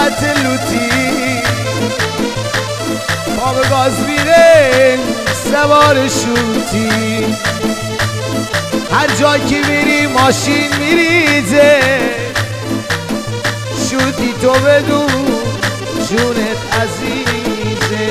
جرأت لوتی پا به گاز میره سوار شوتی هر جا که میری ماشین میریزه شوتی تو بدون جونت عزیزه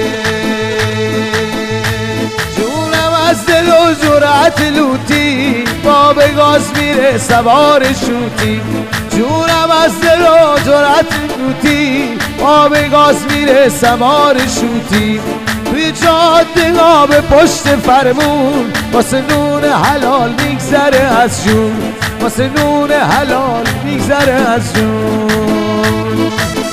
جونم از دل و جرأت لوتی پا به گاز میره سوار شوتی جونم از دل و جرأت لوتی پا به گاز میره سوار شوتی توی جاده ها به پشت فرمون واسه نون حلال میگذره از جون واسه نون حلال میگذره از جون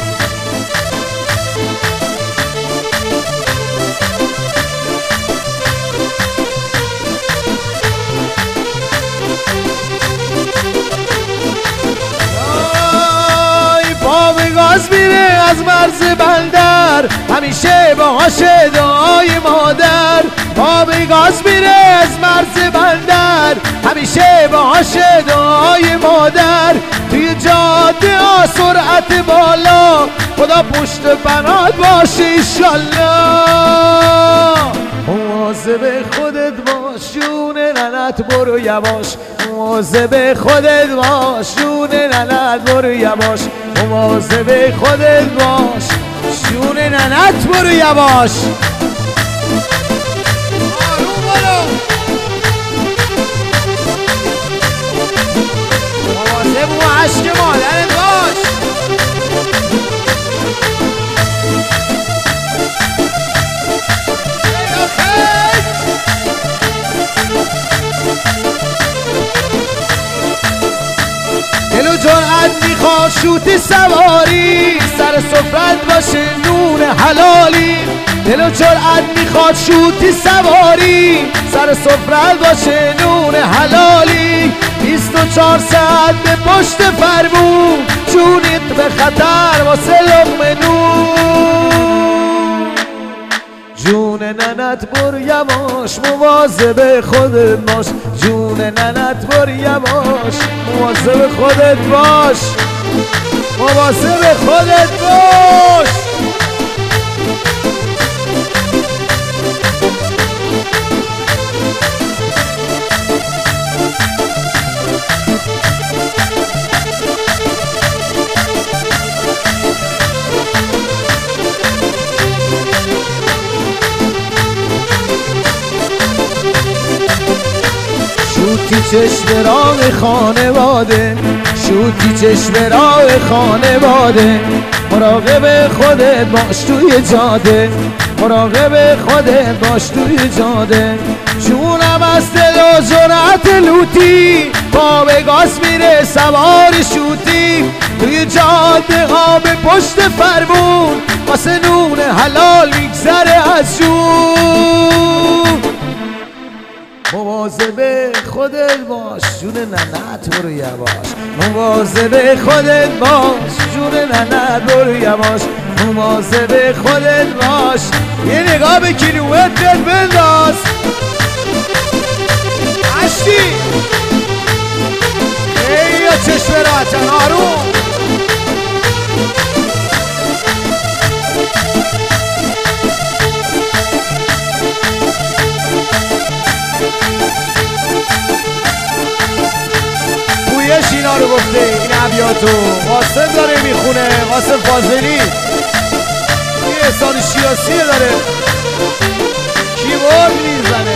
گاز میره از مرز بندر همیشه باهاش دعای مادر پا به گاز میره از مرز بندر همیشه باهاش دعای مادر توی جاده ها سرعت بالا خدا پشت بنات باشه ایشالله مواظب خودت باش جون ننت برو یواش مواظب خودت باش جون ننت برو یواش مواظب خودت باش جون ننت برو یواش آروم برو مواظب و عشق مادرت باش دل و جرأت میخواد شوت سواری سر سفرت باشه نون حلالی دل و جرأت میخواد شوت سواری سر سفرت باشه نون حلالی 24 ساعت به پشت فرمون جونت به خطر واسه لقمه نون جون ننت برو یواش مواظب خودت باش جون ننت برو یواش مواظب خودت باش مواظب خودت باش شوتی چشم راه خانواده شوتی چشم راه خانواده مراقب خودت باش توی جاده مراقب خودت باش توی جاده جونم از دل و جرأت لوتی پا به گاز میره سوار شوتی توی جاده ها به پشت فرمون واسه نون حلال میگذره از جون مواظب خودت باش جون ننت برو یواش مواظب خودت باش جون ننت برو یواش مواظب خودت باش یه نگاه به کیلومتر بنداز عشقی ای یا چشم راحتن آروم پویش اینا رو گفته این ابیاتو قاسم داره میخونه قاسم فاضلی این احسان شیاسی داره کیبورد میزنه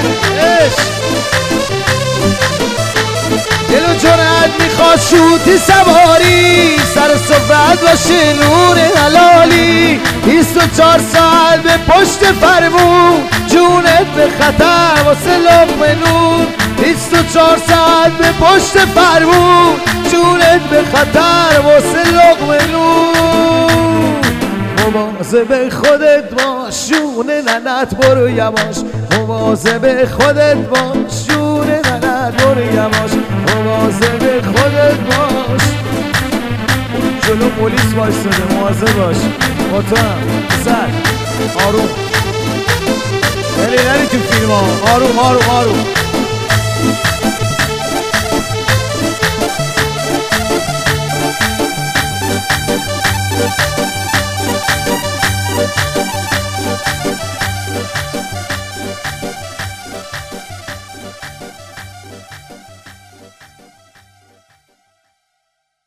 دل و جرأت میخواد شوتی سواری سر صفحت باشه نور حلالی 24 ساعت به پشت فرمون جونت به خطر واسه لقمه نون 24 ساعت به پشت فرمون جونت به خطر واسه لقمه نون مواظب خودت باش جون ننت برو یواش مواظب خودت باش جون ننت برو یواش مواظب خودت باش جلو پلیس وایساده مواظب باش با تو هم سر آروم نری تو فیلم ها آروم آروم آروم